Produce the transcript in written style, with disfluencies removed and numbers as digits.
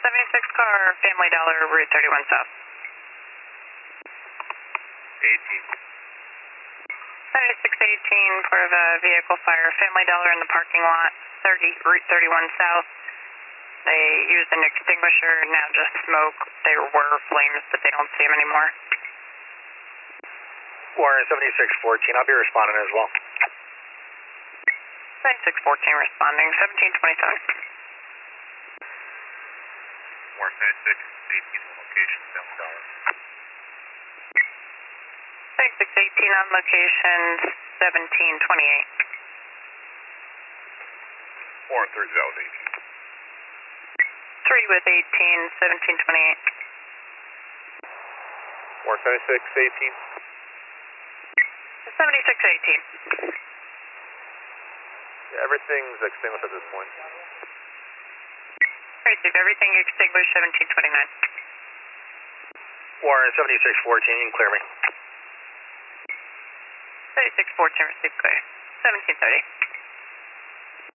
76 car, Family Dollar, Route 31 South. 18. 7618, part of a vehicle fire, Family Dollar in the parking lot, Route 31 South. They used an extinguisher, now just smoke. There were flames, but they don't see them anymore. Warren 7614, I'll be responding as well. 7614 responding, 1727. Warren 7618 location, Family Dollar. 7618 on location, 1728. Warren 3, that was 18. 3 with 18, 1728. Warren 7618. 7618. Yeah, everything's extinguished at this point. Receive everything extinguished, 1729. Warren 7614, you can clear me. 7614 received clear, 1730.